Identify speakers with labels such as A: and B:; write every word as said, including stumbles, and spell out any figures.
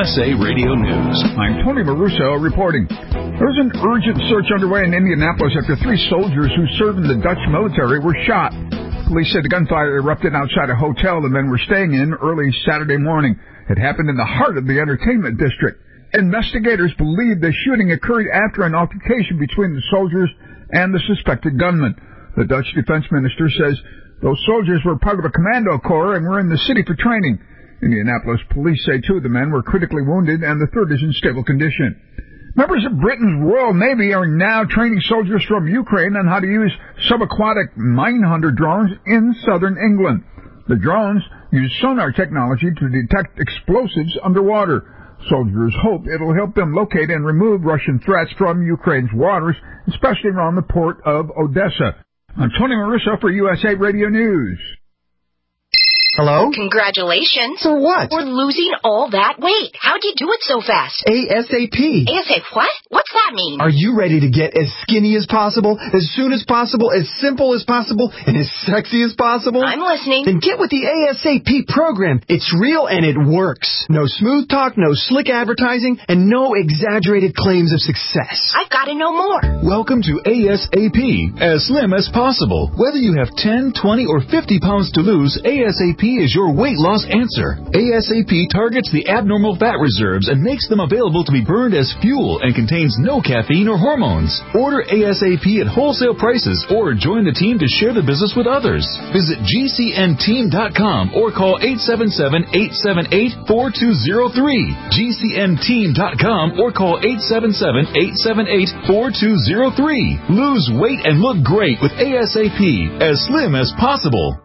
A: S A Radio News.
B: I'm Tony Maruso reporting. There's an urgent search underway in Indianapolis after three soldiers who served in the Dutch military were shot. Police said the gunfire erupted outside a hotel the men were staying in early Saturday morning. It happened in the heart of the entertainment district. Investigators believe the shooting occurred after an altercation between the soldiers and the suspected gunman. The Dutch defense minister says those soldiers were part of a commando corps and were in the city for training. Indianapolis police say two of the men were critically wounded and the third is in stable condition. Members of Britain's Royal Navy are now training soldiers from Ukraine on how to use subaquatic mine hunter drones in southern England. The drones use sonar technology to detect explosives underwater. Soldiers hope it'll help them locate and remove Russian threats from Ukraine's waters, especially around the port of Odessa. I'm Tony Maruso for U S A Radio News.
C: Hello?
D: Congratulations.
C: For what?
D: For losing all that weight. How'd you do it so fast?
C: ASAP.
D: ASAP what? What's that mean?
C: Are you ready to get as skinny as possible, as soon as possible, as simple as possible, and as sexy as possible?
D: I'm listening.
C: Then get with the ASAP program. It's real and it works. No smooth talk, no slick advertising, and no exaggerated claims of success.
D: I've got to know more.
A: Welcome to ASAP, as slim as possible. Whether you have ten, twenty, or fifty pounds to lose, ASAP is your weight loss answer. ASAP targets the abnormal fat reserves and makes them available to be burned as fuel and contains no caffeine or hormones. Order ASAP at wholesale prices or join the team to share the business with others. Visit G C N team dot com or call eight seven seven, eight seven eight, four two zero three. G C N team dot com or call eight seven seven, eight seven eight, four two zero three. Lose weight and look great with ASAP, as slim as possible.